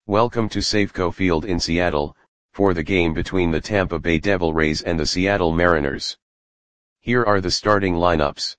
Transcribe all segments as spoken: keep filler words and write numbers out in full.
Welcome to Safeco Field in Seattle, for the game between the Tampa Bay Devil Rays and the Seattle Mariners. Here are the starting lineups.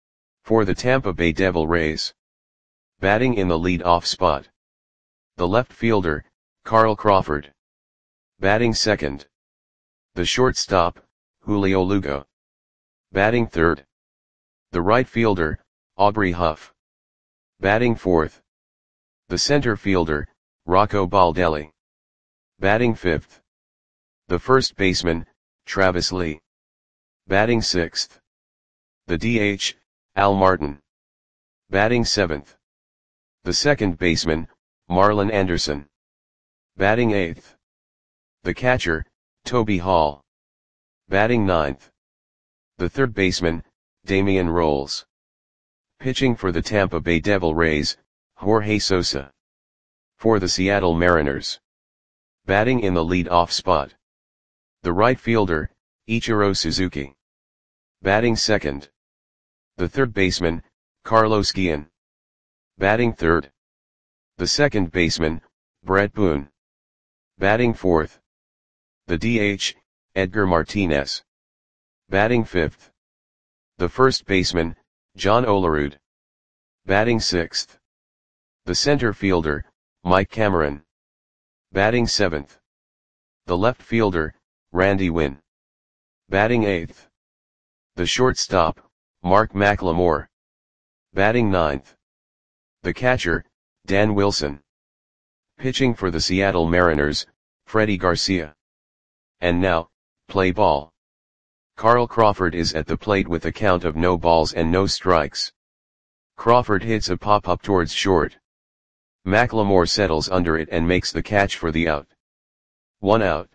For the Tampa Bay Devil Rays. Batting in the lead-off spot. The left fielder, Carl Crawford. Batting second. The shortstop, Julio Lugo. Batting third. The right fielder, Aubrey Huff. Batting fourth. The center fielder, Rocco Baldelli. Batting fifth. The first baseman, Travis Lee. Batting sixth. The D H, Al Martin. Batting seventh. The second baseman, Marlon Anderson. Batting eighth. The catcher, Toby Hall. Batting ninth. The third baseman, Damian Rolls. Pitching for the Tampa Bay Devil Rays, Jorge Sosa. For the Seattle Mariners. Batting in the lead-off spot. The right fielder, Ichiro Suzuki. Batting second. The third baseman, Carlos Guillen. Batting third. The second baseman, Brett Boone. Batting fourth. The D H, Edgar Martinez. Batting fifth. The first baseman, John Olerud. Batting sixth. The center fielder, Mike Cameron. Batting seventh. The left fielder, Randy Winn. Batting eighth. The shortstop, Mark McLemore. Batting ninth. The catcher, Dan Wilson. Pitching for the Seattle Mariners, Freddie Garcia. And now, play ball. Carl Crawford is at the plate with a count of no balls and no strikes. Crawford hits a pop-up towards short. McLemore settles under it and makes the catch for the out. One out.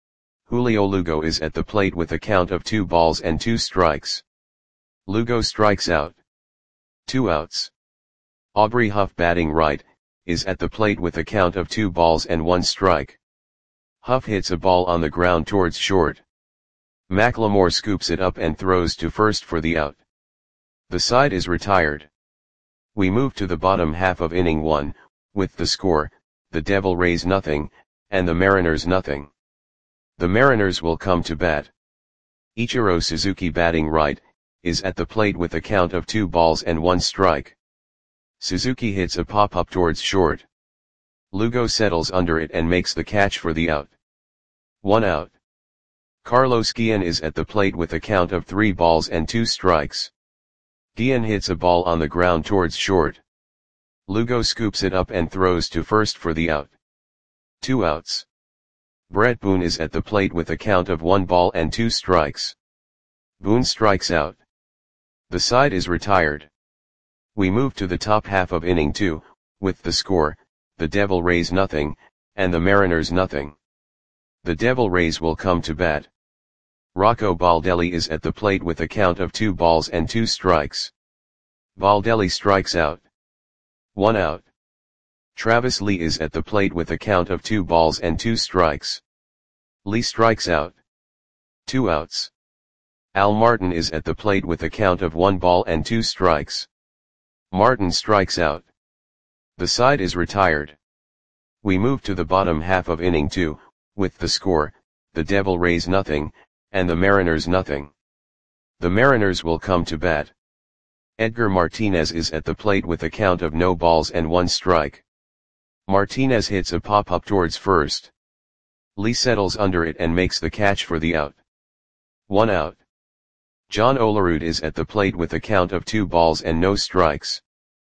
Julio Lugo is at the plate with a count of two balls and two strikes. Lugo strikes out. Two outs. Aubrey Huff, batting right, is at the plate with a count of two balls and one strike. Huff hits a ball on the ground towards short. McLemore scoops it up and throws to first for the out. The side is retired. We move to the bottom half of inning one, with the score, the Devil Rays nothing, and the Mariners nothing. The Mariners will come to bat. Ichiro Suzuki, batting right, is at the plate with a count of two balls and one strike. Suzuki hits a pop-up towards short. Lugo settles under it and makes the catch for the out. One out. Carlos Guillen is at the plate with a count of three balls and two strikes. Guillen hits a ball on the ground towards short. Lugo scoops it up and throws to first for the out. Two outs. Brett Boone is at the plate with a count of one ball and two strikes. Boone strikes out. The side is retired. We move to the top half of inning two, with the score, the Devil Rays nothing, and the Mariners nothing. The Devil Rays will come to bat. Rocco Baldelli is at the plate with a count of two balls and two strikes. Baldelli strikes out. One out. Travis Lee is at the plate with a count of two balls and two strikes. Lee strikes out. Two outs. Al Martin is at the plate with a count of one ball and two strikes. Martin strikes out. The side is retired. We move to the bottom half of inning two, with the score, the Devil Rays nothing, and the Mariners nothing. The Mariners will come to bat. Edgar Martinez is at the plate with a count of no balls and one strike. Martinez hits a pop-up towards first. Lee settles under it and makes the catch for the out. One out. John Olerud is at the plate with a count of two balls and no strikes.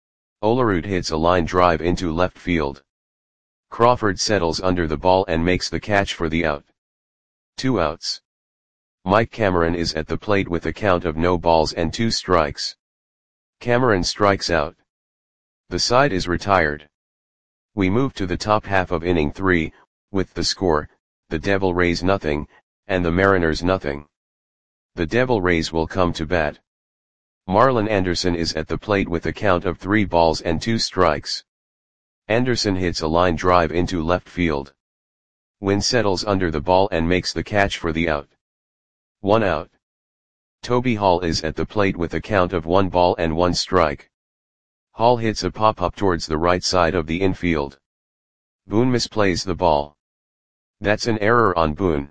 Olerud hits a line drive into left field. Crawford settles under the ball and makes the catch for the out. Two outs. Mike Cameron is at the plate with a count of no balls and two strikes. Cameron strikes out. The side is retired. We move to the top half of inning three, with the score, the Devil Rays nothing, and the Mariners nothing. The Devil Rays will come to bat. Marlon Anderson is at the plate with a count of three balls and two strikes. Anderson hits a line drive into left field. Winn settles under the ball and makes the catch for the out. One out. Toby Hall is at the plate with a count of one ball and one strike. Hall hits a pop-up towards the right side of the infield. Boone misplays the ball. That's an error on Boone.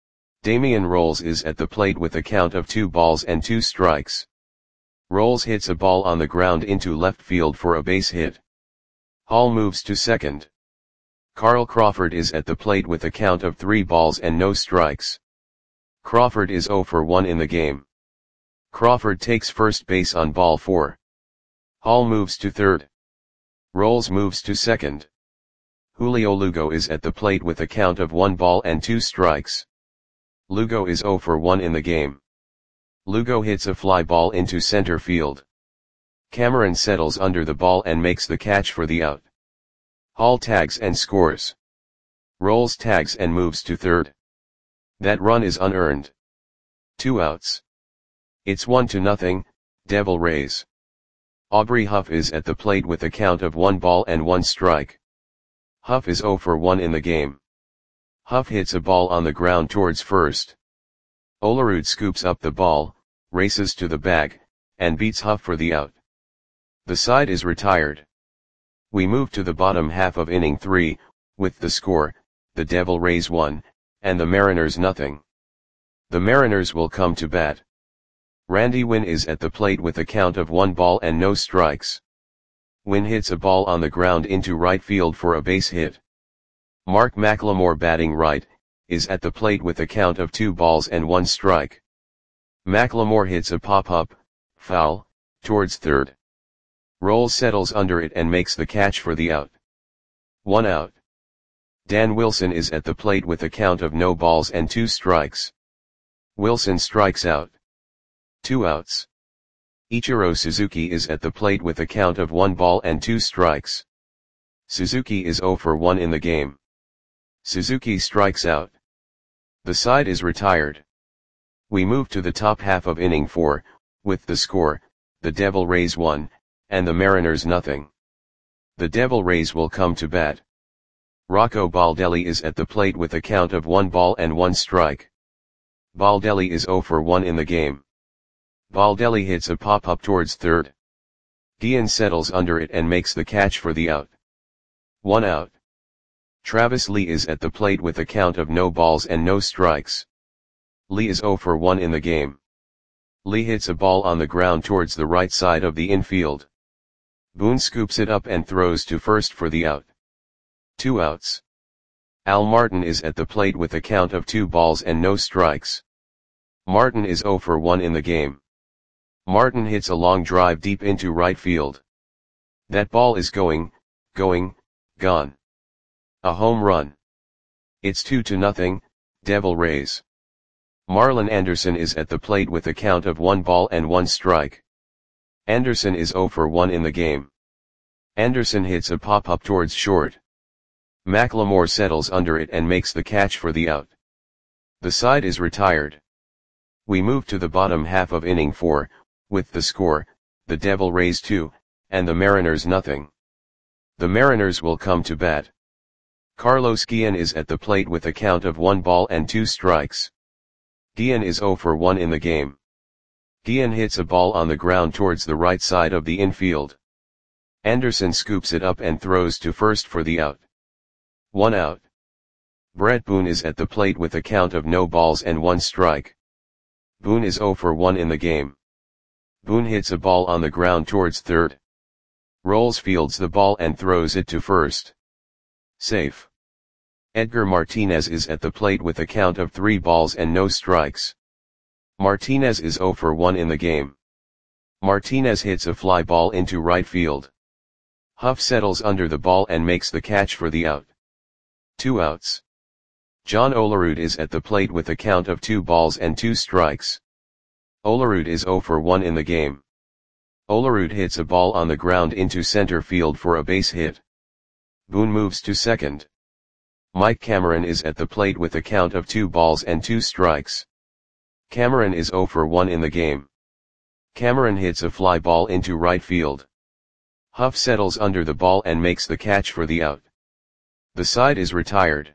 Damian Rolls is at the plate with a count of two balls and two strikes. Rolls hits a ball on the ground into left field for a base hit. Hall moves to second. Carl Crawford is at the plate with a count of three balls and no strikes. Crawford is zero for one in the game. Crawford takes first base on ball four. Hall moves to third. Rolls moves to second. Julio Lugo is at the plate with a count of one ball and two strikes. Lugo is zero for one in the game. Lugo hits a fly ball into center field. Cameron settles under the ball and makes the catch for the out. Hall tags and scores. Rolls tags and moves to third. That run is unearned. Two outs. It's one to nothing, Devil Rays. Aubrey Huff is at the plate with a count of one ball and one strike. Huff is zero for one in the game. Huff hits a ball on the ground towards first. Olerud scoops up the ball, races to the bag, and beats Huff for the out. The side is retired. We move to the bottom half of inning three, with the score, the Devil Rays one, and the Mariners nothing. The Mariners will come to bat. Randy Winn is at the plate with a count of one ball and no strikes. Winn hits a ball on the ground into right field for a base hit. Mark McLemore, batting right, is at the plate with a count of two balls and one strike. McLemore hits a pop-up, foul, towards third. Rolls settles under it and makes the catch for the out. One out. Dan Wilson is at the plate with a count of no balls and two strikes. Wilson strikes out. Two outs. Ichiro Suzuki is at the plate with a count of one ball and two strikes. Suzuki is zero for one in the game. Suzuki strikes out. The side is retired. We move to the top half of inning four, with the score, the Devil Rays one, and the Mariners nothing. The Devil Rays will come to bat. Rocco Baldelli is at the plate with a count of one ball and one strike. Baldelli is zero for one in the game. Baldelli hits a pop-up towards third. Guillen settles under it and makes the catch for the out. One out. Travis Lee is at the plate with a count of no balls and no strikes. Lee is zero for one in the game. Lee hits a ball on the ground towards the right side of the infield. Boone scoops it up and throws to first for the out. Two outs. Al Martin is at the plate with a count of two balls and no strikes. Martin is zero for one in the game. Martin hits a long drive deep into right field. That ball is going, going, gone. A home run. It's two to nothing, Devil Rays. Marlon Anderson is at the plate with a count of one ball and one strike. Anderson is zero for one in the game. Anderson hits a pop-up towards short. McLemore settles under it and makes the catch for the out. The side is retired. We move to the bottom half of inning four, with the score, the Devil Rays two, and the Mariners nothing. The Mariners will come to bat. Carlos Guillen is at the plate with a count of one ball and two strikes. Guillen is zero for one in the game. Guillen hits a ball on the ground towards the right side of the infield. Anderson scoops it up and throws to first for the out. One out. Brett Boone is at the plate with a count of no balls and one strike. Boone is zero for one in the game. Boone hits a ball on the ground towards third. Rolls fields the ball and throws it to first. Safe. Edgar Martinez is at the plate with a count of three balls and no strikes. Martinez is zero for one in the game. Martinez hits a fly ball into right field. Huff settles under the ball and makes the catch for the out. Two outs. John Olerud is at the plate with a count of two balls and two strikes. Olerud is zero for one in the game. Olerud hits a ball on the ground into center field for a base hit. Boone moves to second. Mike Cameron is at the plate with a count of two balls and two strikes. Cameron is zero for one in the game. Cameron hits a fly ball into right field. Huff settles under the ball and makes the catch for the out. The side is retired.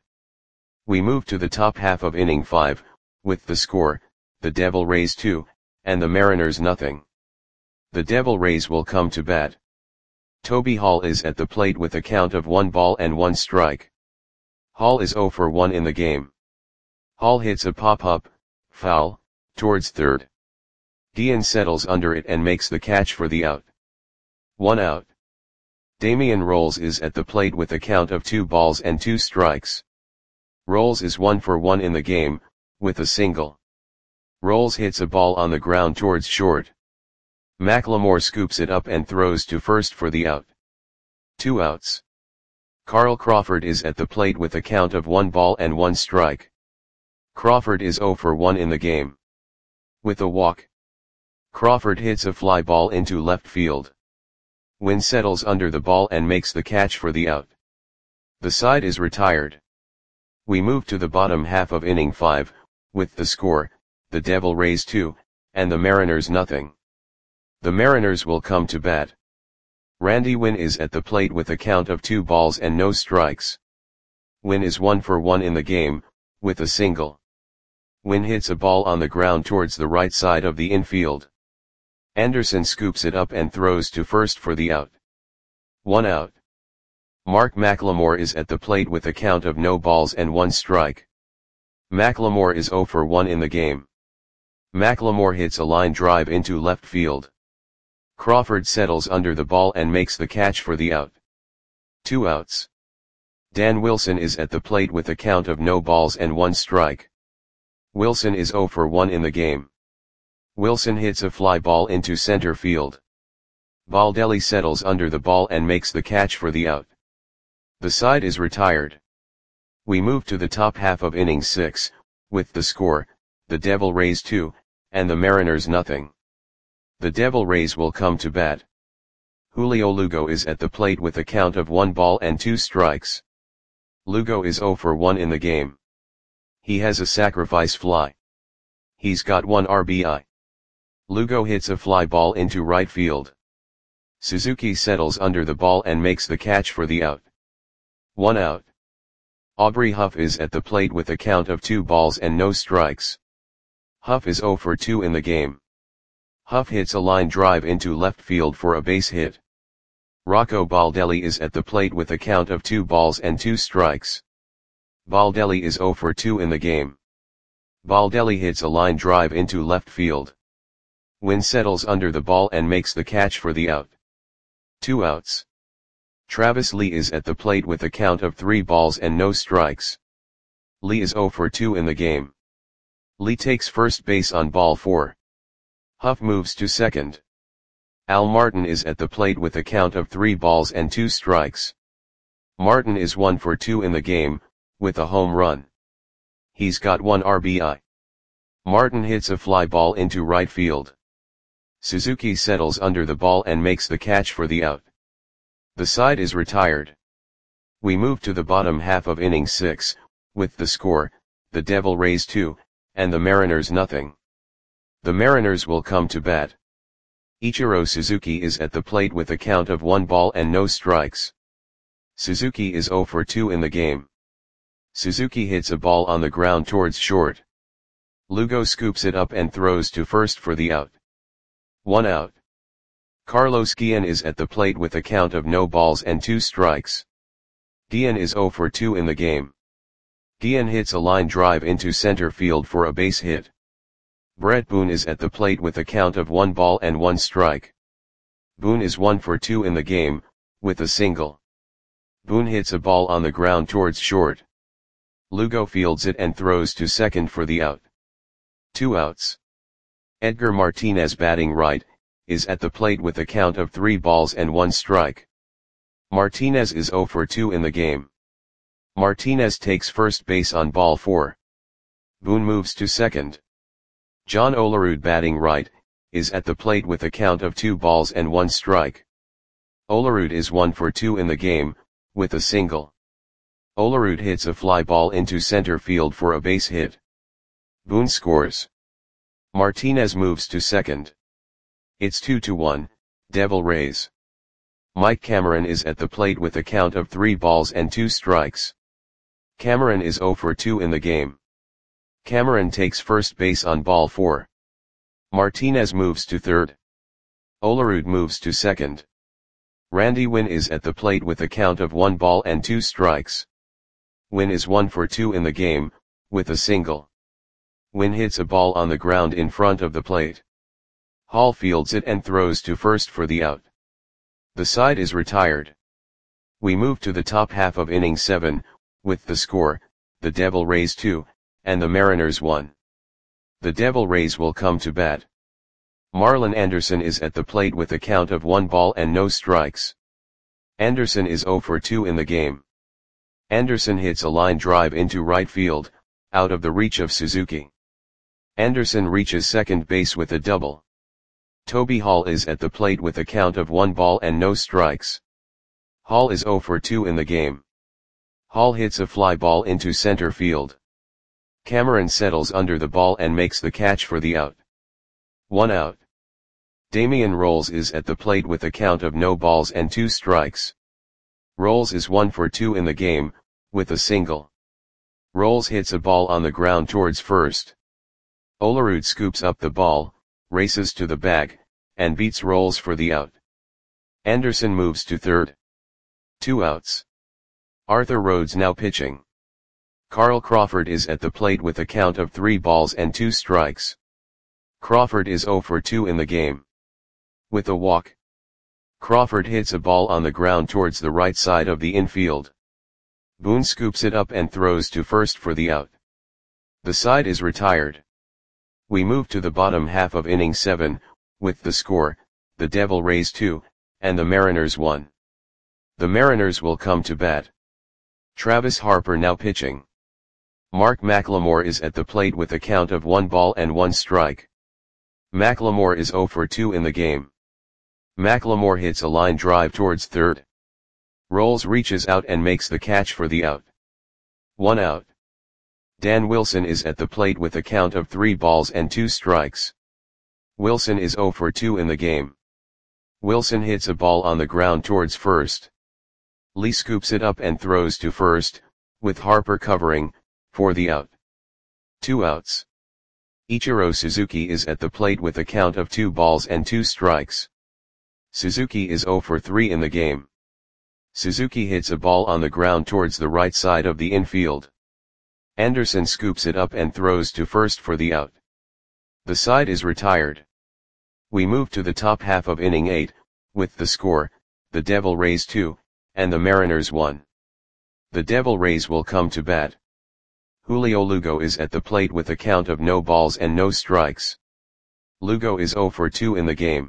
We move to the top half of inning five, with the score, the Devil Rays two, and the Mariners nothing. The Devil Rays will come to bat. Toby Hall is at the plate with a count of one ball and one strike. Hall is zero for one in the game. Hall hits a pop-up, foul, towards third. Guillen settles under it and makes the catch for the out. One out. Damian Rolls is at the plate with a count of two balls and two strikes. Rolls is one for one in the game, with a single. Rolls hits a ball on the ground towards short. McLemore scoops it up and throws to first for the out. Two outs. Carl Crawford is at the plate with a count of one ball and one strike. Crawford is zero for one in the game. With a walk. Crawford hits a fly ball into left field. Wynn settles under the ball and makes the catch for the out. The side is retired. We move to the bottom half of inning five, with the score, the Devil Rays two, and the Mariners nothing. The Mariners will come to bat. Randy Wynn is at the plate with a count of two balls and no strikes. Wynn is one for one in the game, with a single. Wynn hits a ball on the ground towards the right side of the infield. Anderson scoops it up and throws to first for the out. One out. Mark McLemore is at the plate with a count of no balls and one strike. McLemore is zero for one in the game. McLemore hits a line drive into left field. Crawford settles under the ball and makes the catch for the out. Two outs. Dan Wilson is at the plate with a count of no balls and one strike. Wilson is zero for one in the game. Wilson hits a fly ball into center field. Baldelli settles under the ball and makes the catch for the out. The side is retired. We move to the top half of inning six, with the score, the Devil Rays two, and the Mariners nothing. The Devil Rays will come to bat. Julio Lugo is at the plate with a count of one ball and two strikes. Lugo is zero for one in the game. He has a sacrifice fly. He's got one R B I. Lugo hits a fly ball into right field. Suzuki settles under the ball and makes the catch for the out. One out. Aubrey Huff is at the plate with a count of two balls and no strikes. Huff is zero for two in the game. Huff hits a line drive into left field for a base hit. Rocco Baldelli is at the plate with a count of two balls and two strikes. Baldelli is zero for two in the game. Baldelli hits a line drive into left field. Wynn settles under the ball and makes the catch for the out. Two outs. Travis Lee is at the plate with a count of three balls and no strikes. Lee is zero for two in the game. Lee takes first base on ball four. Huff moves to second. Al Martin is at the plate with a count of three balls and two strikes. Martin is one for two in the game, with a home run. He's got one R B I. Martin hits a fly ball into right field. Suzuki settles under the ball and makes the catch for the out. The side is retired. We move to the bottom half of inning six, with the score, the Devil Rays two, and the Mariners nothing. The Mariners will come to bat. Ichiro Suzuki is at the plate with a count of one ball and no strikes. Suzuki is zero for two in the game. Suzuki hits a ball on the ground towards short. Lugo scoops it up and throws to first for the out. One out. Carlos Guillen is at the plate with a count of no balls and two strikes. Guillen is zero for two in the game. Guillen hits a line drive into center field for a base hit. Brett Boone is at the plate with a count of one ball and one strike. Boone is one for two in the game, with a single. Boone hits a ball on the ground towards short. Lugo fields it and throws to second for the out. Two outs. Edgar Martinez, batting right, is at the plate with a count of three balls and one strike. Martinez is zero for two in the game. Martinez takes first base on ball four. Boone moves to second. John Olerud, batting right, is at the plate with a count of two balls and one strike. Olerud is one for two in the game, with a single. Olerud hits a fly ball into center field for a base hit. Boone scores. Martinez moves to second. It's two to one, Devil Rays. Mike Cameron is at the plate with a count of three balls and two strikes. Cameron is zero for two in the game. Cameron takes first base on ball four. Martinez moves to third. Olerud moves to second. Randy Winn is at the plate with a count of one ball and two strikes. Winn is one for two in the game, with a single. Winn hits a ball on the ground in front of the plate. Hall fields it and throws to first for the out. The side is retired. We move to the top half of inning seven, with the score, the Devil Rays two, and the Mariners one. The Devil Rays will come to bat. Marlon Anderson is at the plate with a count of one ball and no strikes. Anderson is zero for two in the game. Anderson hits a line drive into right field, out of the reach of Suzuki. Anderson reaches second base with a double. Toby Hall is at the plate with a count of one ball and no strikes. Hall is zero for two in the game. Hall hits a fly ball into center field. Cameron settles under the ball and makes the catch for the out. One out. Damian Rolls is at the plate with a count of no balls and two strikes. Rolls is one for two in the game, with a single. Rolls hits a ball on the ground towards first. Olerud scoops up the ball, races to the bag, and beats Rolls for the out. Anderson moves to third. Two outs. Arthur Rhodes now pitching. Carl Crawford is at the plate with a count of three balls and two strikes. Crawford is zero for two in the game. With a walk. Crawford hits a ball on the ground towards the right side of the infield. Boone scoops it up and throws to first for the out. The side is retired. We move to the bottom half of inning seven, with the score, the Devil Rays two, and the Mariners one. The Mariners will come to bat. Travis Harper now pitching. Mark McLemore is at the plate with a count of one ball and one strike. McLemore is zero for two in the game. McLemore hits a line drive towards third. Rolls reaches out and makes the catch for the out. One out. Dan Wilson is at the plate with a count of three balls and two strikes. Wilson is zero for two in the game. Wilson hits a ball on the ground towards first. Lee scoops it up and throws to first, with Harper covering, for the out. Two outs. Ichiro Suzuki is at the plate with a count of two balls and two strikes. Suzuki is zero for three in the game. Suzuki hits a ball on the ground towards the right side of the infield. Anderson scoops it up and throws to first for the out. The side is retired. We move to the top half of inning eight, with the score, the Devil Rays two, and the Mariners one. The Devil Rays will come to bat. Julio Lugo is at the plate with a count of no balls and no strikes. Lugo is zero for two in the game.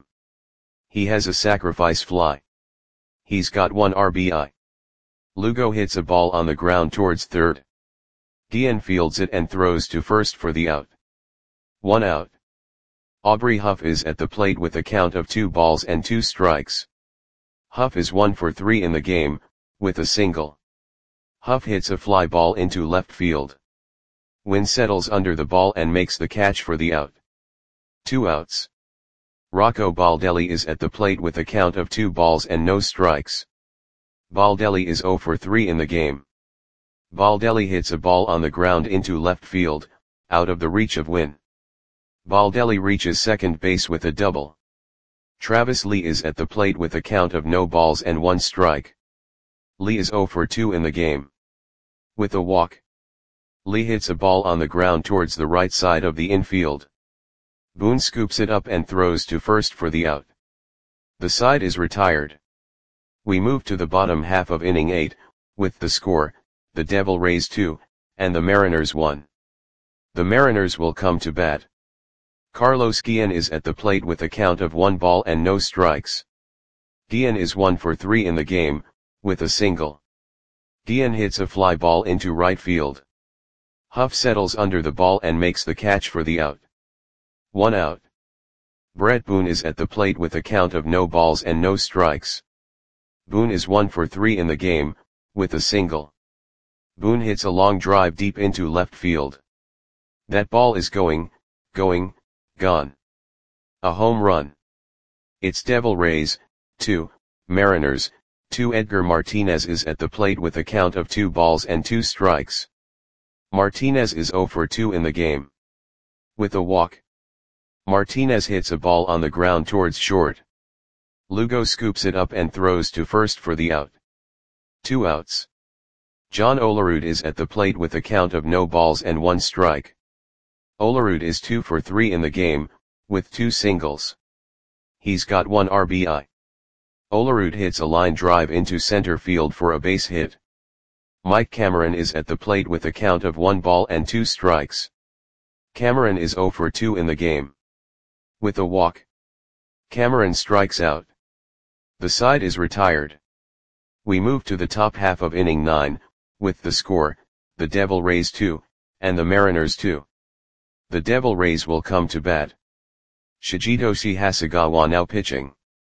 He has a sacrifice fly. He's got one R B I. Lugo hits a ball on the ground towards third. Guillen fields it and throws to first for the out. One out. Aubrey Huff is at the plate with a count of two balls and two strikes. Huff is one for three in the game, with a single. Huff hits a fly ball into left field. Winn settles under the ball and makes the catch for the out. Two outs. Rocco Baldelli is at the plate with a count of two balls and no strikes. Baldelli is zero for three in the game. Baldelli hits a ball on the ground into left field, out of the reach of Winn. Baldelli reaches second base with a double. Travis Lee is at the plate with a count of no balls and one strike. Lee is zero for two in the game. With a walk. Lee hits a ball on the ground towards the right side of the infield. Boone scoops it up and throws to first for the out. The side is retired. We move to the bottom half of inning eight, with the score, the Devil Rays two, and the Mariners one. The Mariners will come to bat. Carlos Guillen is at the plate with a count of one ball and no strikes. Guillen is one for three in the game, with a single. Guillen hits a fly ball into right field. Huff settles under the ball and makes the catch for the out. One out. Brett Boone is at the plate with a count of no balls and no strikes. Boone is one for three in the game, with a single. Boone hits a long drive deep into left field. That ball is going, going, gone. A home run. It's Devil Rays, two, Mariners, two. Edgar Martinez is at the plate with a count of two balls and two strikes. Martinez is zero for two in the game. With a walk. Martinez hits a ball on the ground towards short. Lugo scoops it up and throws to first for the out. Two outs. John Olerud is at the plate with a count of no balls and one strike. Olerud is two for three in the game, with two singles. He's got one R B I. Olerud hits a line drive into center field for a base hit. Mike Cameron is at the plate with a count of one ball and two strikes. Cameron is zero for two in the game. With a walk, Cameron strikes out. The side is retired. We move to the top half of inning nine, with the score, the Devil Rays two, and the Mariners two. The Devil Rays will come to bat. Shigetoshi Hasegawa now pitching.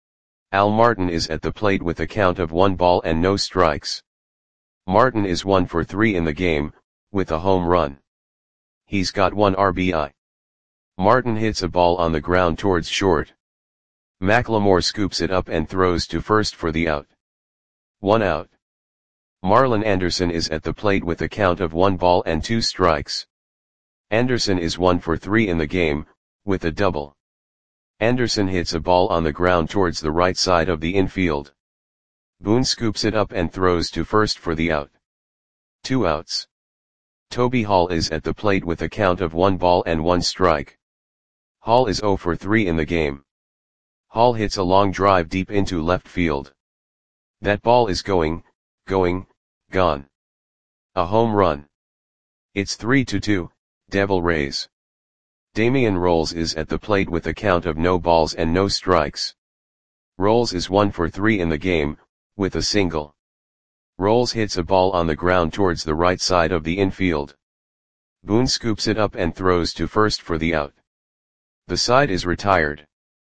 Al Martin is at the plate with a count of one ball and no strikes. Martin is one for three in the game, with a home run. He's got one R B I. Martin hits a ball on the ground towards short. McLemore scoops it up and throws to first for the out. One out. Marlon Anderson is at the plate with a count of one ball and two strikes. Anderson is one for three in the game, with a double. Anderson hits a ball on the ground towards the right side of the infield. Boone scoops it up and throws to first for the out. Two outs. Toby Hall is at the plate with a count of one ball and one strike. Hall is zero for three in the game. Hall hits a long drive deep into left field. That ball is going, going, gone. A home run. It's three to two, Devil Rays. Damian Rolls is at the plate with a count of no balls and no strikes. Rolls is one for three in the game, with a single. Rolls hits a ball on the ground towards the right side of the infield. Boone scoops it up and throws to first for the out. The side is retired.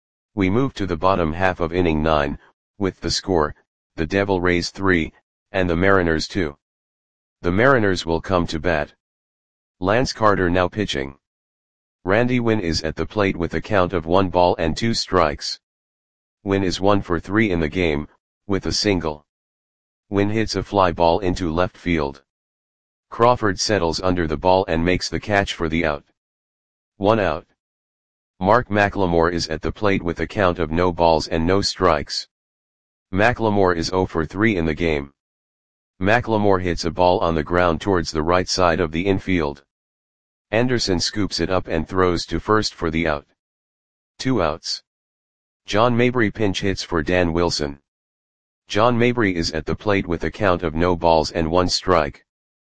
We move to the bottom half of inning nine, with the score, the Devil Rays three, and the Mariners two. The Mariners will come to bat. Lance Carter now pitching. Randy Winn is at the plate with a count of one ball and two strikes. Winn is one for three in the game, with a single. Winn hits a fly ball into left field. Crawford settles under the ball and makes the catch for the out. One out. Mark McLemore is at the plate with a count of no balls and no strikes. McLemore is zero for three in the game. McLemore hits a ball on the ground towards the right side of the infield. Anderson scoops it up and throws to first for the out. Two outs. John Mabry pinch hits for Dan Wilson. John Mabry is at the plate with a count of no balls and one strike.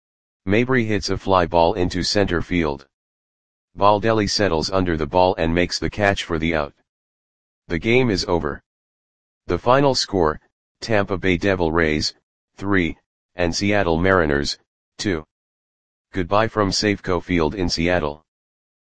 Mabry hits a fly ball into center field. Baldelli settles under the ball and makes the catch for the out. The game is over. The final score, Tampa Bay Devil Rays, three, and Seattle Mariners, two. Goodbye from Safeco Field in Seattle.